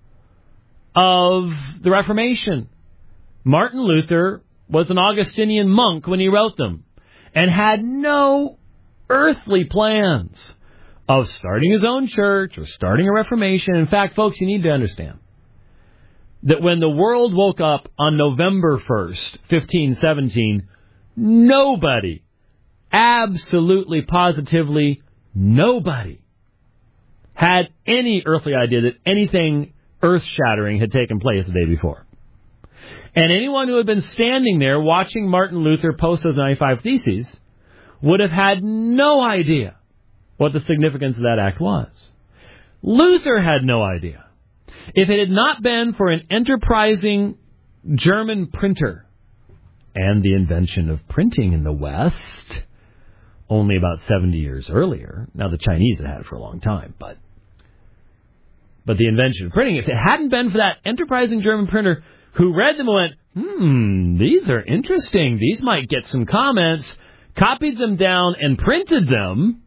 B: of the Reformation. Martin Luther was an Augustinian monk when he wrote them and had no earthly plans of starting his own church or starting a Reformation. In fact, folks, you need to understand that when the world woke up on November 1st, 1517, nobody, absolutely positively nobody, had any earthly idea that anything earth-shattering had taken place the day before. And anyone who had been standing there watching Martin Luther post those 95 Theses would have had no idea what the significance of that act was. Luther had no idea. If it had not been for an enterprising German printer and the invention of printing in the West only about 70 years earlier, now the Chinese had it for a long time, but the invention of printing, if it hadn't been for that enterprising German printer who read them and went, these are interesting, these might get some comments, copied them down and printed them,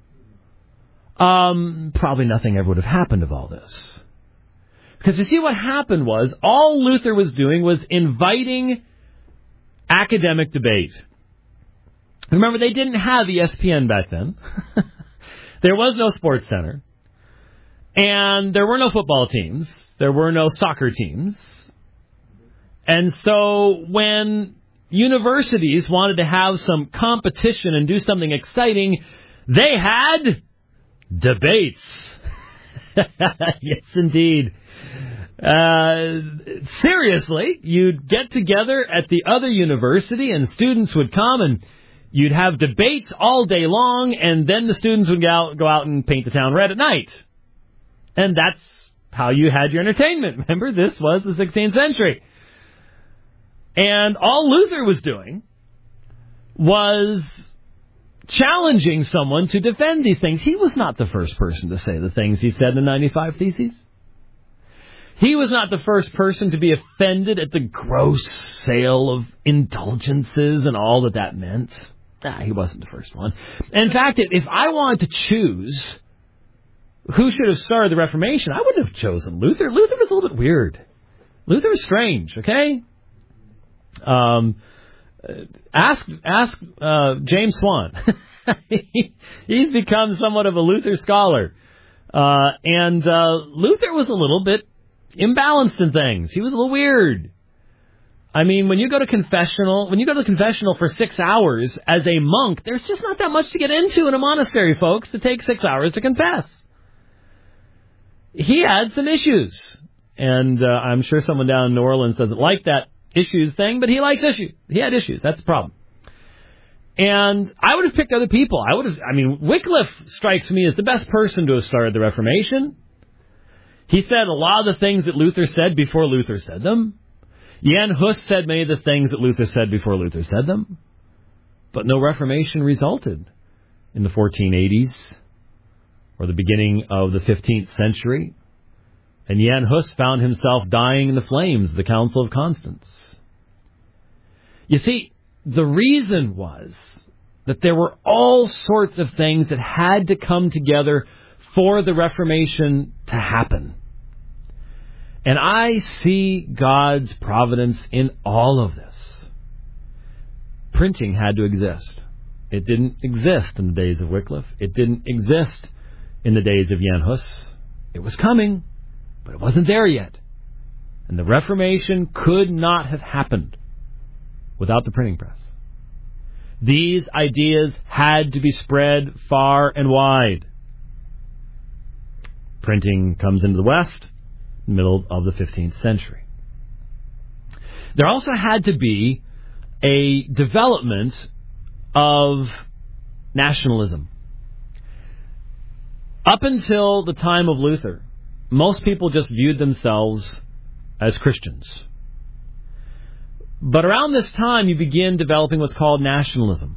B: probably nothing ever would have happened of all this. Because you see, what happened was, all Luther was doing was inviting academic debate. Remember, they didn't have ESPN back then. There was no sports center. And there were no football teams. There were no soccer teams. And so when universities wanted to have some competition and do something exciting, they had debates. Yes, indeed. Seriously, you'd get together at the other university and students would come and you'd have debates all day long, and then the students would go out and paint the town red at night. And that's how you had your entertainment. Remember, this was the 16th century. And all Luther was doing was challenging someone to defend these things. He was not the first person to say the things he said in the 95 Theses. He was not the first person to be offended at the gross sale of indulgences and all that meant. He wasn't the first one. In fact, if I wanted to choose who should have started the Reformation, I wouldn't have chosen Luther. Luther was a little bit weird. Luther was strange, okay? Ask James Swan. He's become somewhat of a Luther scholar. And Luther was a little bit imbalanced in things. He was a little weird. I mean, when you go to the confessional for 6 hours as a monk, there's just not that much to get into in a monastery, folks, to take 6 hours to confess. He had some issues. And I'm sure someone down in New Orleans doesn't like that issues thing, but he likes issues. He had issues. That's the problem. And I would have picked other people. Wycliffe strikes me as the best person to have started the Reformation. He said a lot of the things that Luther said before Luther said them. Jan Hus said many of the things that Luther said before Luther said them. But no Reformation resulted in the 1480s or the beginning of the 15th century. And Jan Hus found himself dying in the flames of the Council of Constance. You see, the reason was that there were all sorts of things that had to come together for the Reformation to happen. And I see God's providence in all of this. Printing had to exist. It didn't exist in the days of Wycliffe. It didn't exist in the days of Jan Hus. It was coming, but it wasn't there yet. And the Reformation could not have happened without the printing press. These ideas had to be spread far and wide. Printing comes into the West, middle of the 15th century. There also had to be a development of nationalism. Up until the time of Luther, most people just viewed themselves as Christians. But around this time, you begin developing what's called nationalism.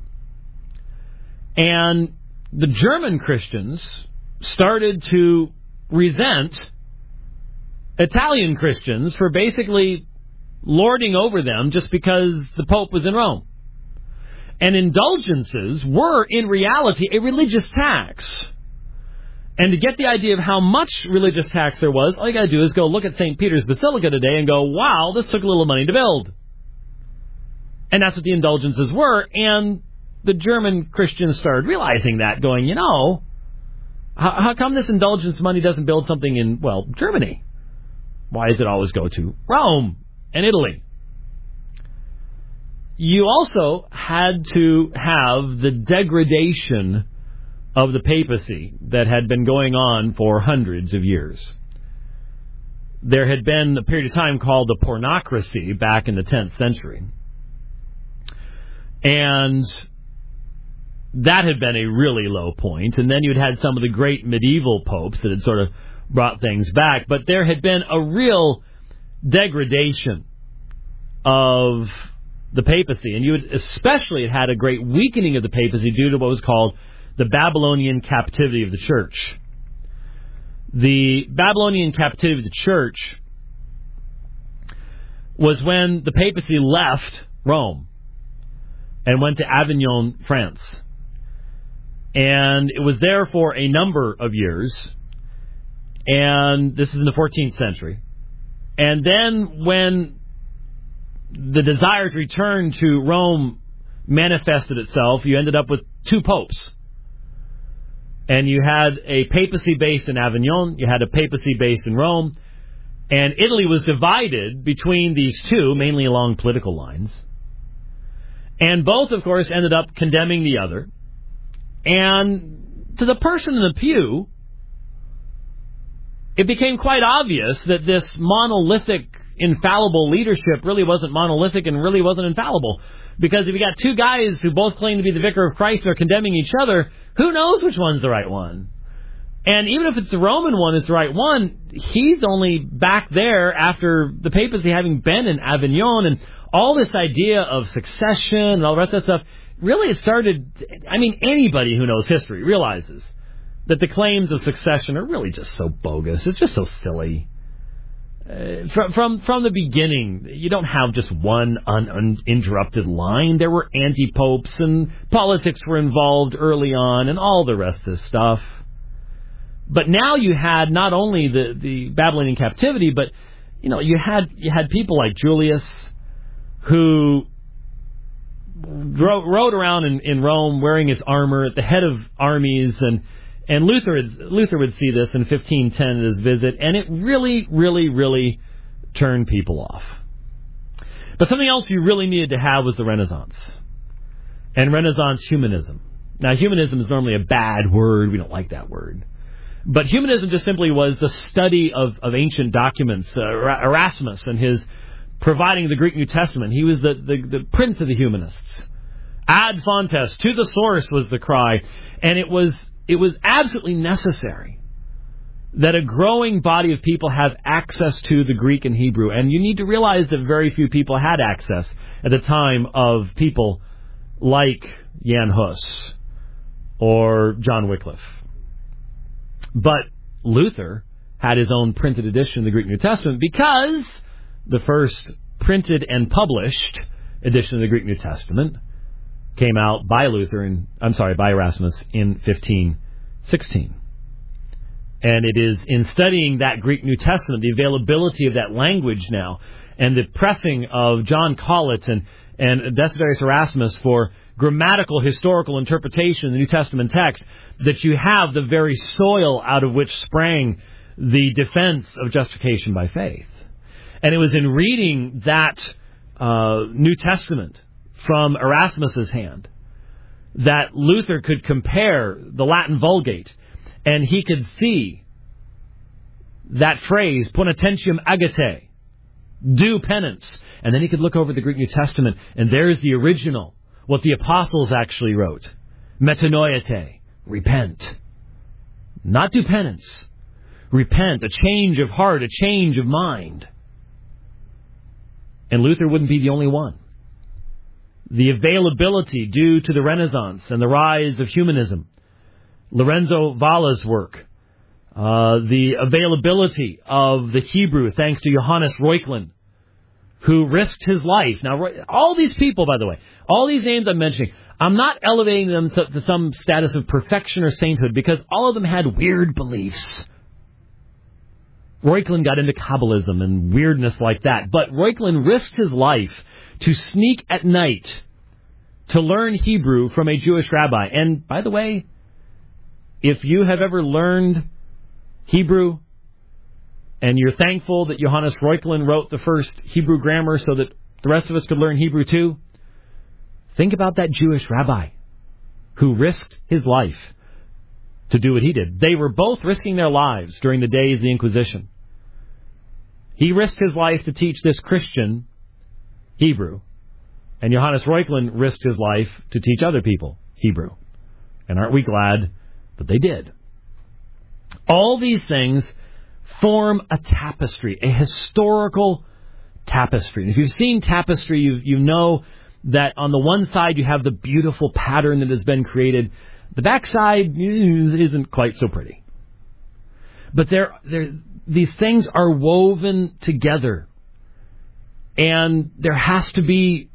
B: And the German Christians started to resent Italian Christians for basically lording over them just because the Pope was in Rome. And indulgences were, in reality, a religious tax. And to get the idea of how much religious tax there was, all you got to do is go look at St. Peter's Basilica today and go, wow, this took a little money to build. And that's what the indulgences were. And the German Christians started realizing that, going, how come this indulgence money doesn't build something in, Germany? Why does it always go to Rome and Italy? You also had to have the degradation of the papacy that had been going on for hundreds of years. There had been a period of time called the pornocracy back in the 10th century. And that had been a really low point. And then you'd had some of the great medieval popes that had sort of brought things back. But there had been a real degradation of the papacy. And you had especially had a great weakening of the papacy due to what was called the Babylonian captivity of the church. The Babylonian captivity of the church was when the papacy left Rome and went to Avignon, France. And it was there for a number of years. And this is in the 14th century. And then when the desire to return to Rome manifested itself, you ended up with two popes. And you had a papacy based in Avignon, you had a papacy based in Rome, and Italy was divided between these two, mainly along political lines. And both, of course, ended up condemning the other. And to the person in the pew, it became quite obvious that this monolithic, infallible leadership really wasn't monolithic and really wasn't infallible. Because if you got two guys who both claim to be the vicar of Christ and are condemning each other, who knows which one's the right one? And even if it's the Roman one is the right one, he's only back there after the papacy having been in Avignon, and all this idea of succession and all the rest of that stuff, really it started, anybody who knows history realizes that the claims of succession are really just so bogus. It's just so silly. From the beginning, you don't have just one uninterrupted line. There were anti-popes and politics were involved early on and all the rest of this stuff. But now you had not only the Babylonian captivity, but you had people like Julius who rode around in Rome wearing his armor at the head of armies, and Luther would see this in 1510 at his visit, and it really, really, really turned people off. But something else you really needed to have was the Renaissance. And Renaissance humanism. Now, humanism is normally a bad word. We don't like that word. But humanism just simply was the study of ancient documents. Erasmus and his providing the Greek New Testament. He was the prince of the humanists. Ad fontes, to the source was the cry. And it was absolutely necessary that a growing body of people have access to the Greek and Hebrew. And you need to realize that very few people had access at the time of people like Jan Hus or John Wycliffe. But Luther had his own printed edition of the Greek New Testament because the first printed and published edition of the Greek New Testament came out by by Erasmus in 1516. And it is in studying that Greek New Testament, the availability of that language now, and the pressing of John Colet and Desiderius Erasmus for grammatical, historical interpretation of the New Testament text, that you have the very soil out of which sprang the defense of justification by faith. And it was in reading that New Testament from Erasmus's hand that Luther could compare the Latin Vulgate, and he could see that phrase, ponitentium agite, do penance. And then he could look over the Greek New Testament, and there's the original, what the apostles actually wrote. Metanoiete, repent. Not do penance. Repent, a change of heart, a change of mind. And Luther wouldn't be the only one. The availability due to the Renaissance and the rise of humanism, Lorenzo Valla's work, the availability of the Hebrew thanks to Johannes Reuchlin, who risked his life. Now, all these people, by the way, all these names I'm mentioning, I'm not elevating them to some status of perfection or sainthood because all of them had weird beliefs. Reuchlin got into Kabbalism and weirdness like that, but Reuchlin risked his life to sneak at night to learn Hebrew from a Jewish rabbi. And, by the way, if you have ever learned Hebrew and you're thankful that Johannes Reuchlin wrote the first Hebrew grammar so that the rest of us could learn Hebrew too, think about that Jewish rabbi who risked his life to do what he did. They were both risking their lives during the days of the Inquisition. He risked his life to teach this Christian Hebrew, and Johannes Reuchlin risked his life to teach other people Hebrew. And aren't we glad that they did? All these things form a tapestry, a historical tapestry. And if you've seen tapestry, you know that on the one side you have the beautiful pattern that has been created. The backside isn't quite so pretty. But these things are woven together. And there has to be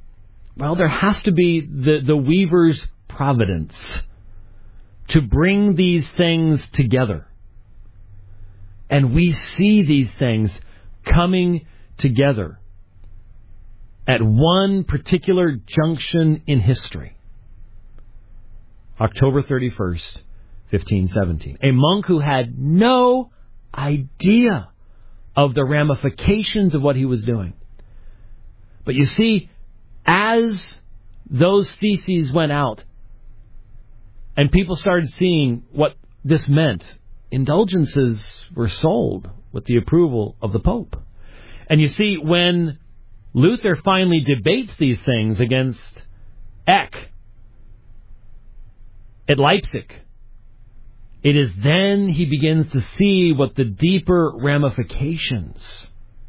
B: the weaver's providence to bring these things together. And we see these things coming together at one particular junction in history. October 31st, 1517. A monk who had no idea of the ramifications of what he was doing. But you see, as those theses went out and people started seeing what this meant, indulgences were sold with the approval of the Pope. And you see, when Luther finally debates these things against Eck at Leipzig, it is then he begins to see what the deeper ramifications.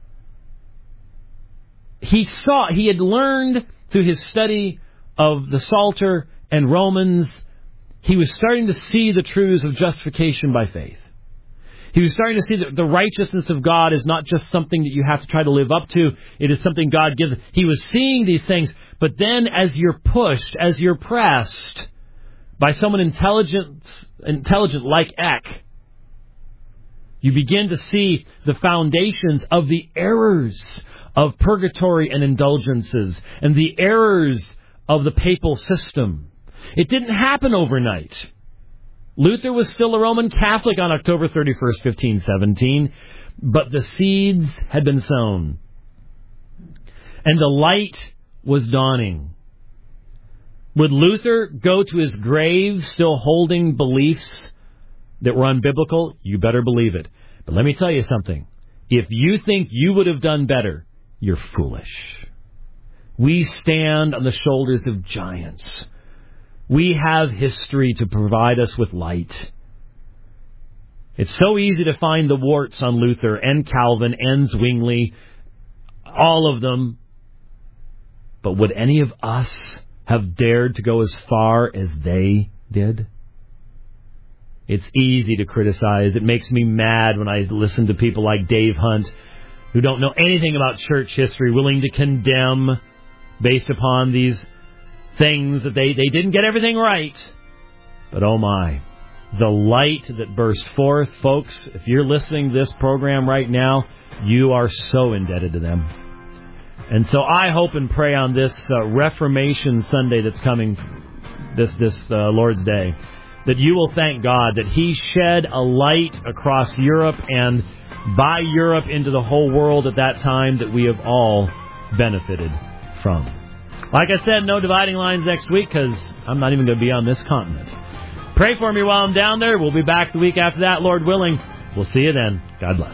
B: He had learned through his study of the Psalter and Romans, he was starting to see the truths of justification by faith. He was starting to see that the righteousness of God is not just something that you have to try to live up to. It is something God gives. He was seeing these things. But then as you're pushed, as you're pressed by someone intelligent like Eck, you begin to see the foundations of the errors of purgatory and indulgences and the errors of the papal system. It didn't happen overnight. Luther was still a Roman Catholic on October 31st, 1517, but the seeds had been sown. And the light was dawning. Would Luther go to his grave still holding beliefs that were unbiblical? You better believe it. But let me tell you something. If you think you would have done better, you're foolish. We stand on the shoulders of giants. We have history to provide us with light. It's so easy to find the warts on Luther and Calvin and Zwingli, all of them. But would any of us have dared to go as far as they did? It's easy to criticize. It makes me mad when I listen to people like Dave Hunt, who don't know anything about church history, willing to condemn based upon these things that they didn't get everything right. But oh my, the light that burst forth, folks, if you're listening to this program right now, you are so indebted to them. And so I hope and pray on this Reformation Sunday that's coming, this Lord's Day, that you will thank God that He shed a light across Europe and by Europe into the whole world at that time that we have all benefited from. Like I said, no dividing lines next week because I'm not even going to be on this continent. Pray for me while I'm down there. We'll be back the week after that, Lord willing. We'll see you then. God bless.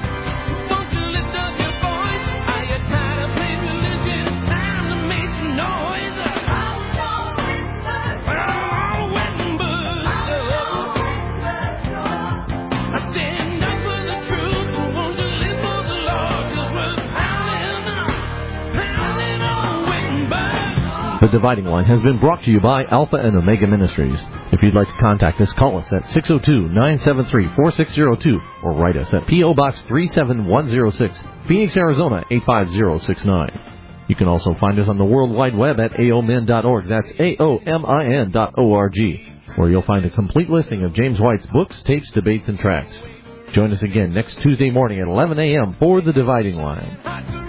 G: No
A: The Dividing Line has been brought to you by Alpha and Omega Ministries. If you'd like to contact us, call us at 602-973-4602 or write us at P.O. Box 37106, Phoenix, Arizona 85069. You can also find us on the World Wide Web at aomin.org. That's aomin.org, where you'll find a complete listing of James White's books, tapes, debates, and tracts. Join us again next Tuesday morning at 11 a.m. for The Dividing Line.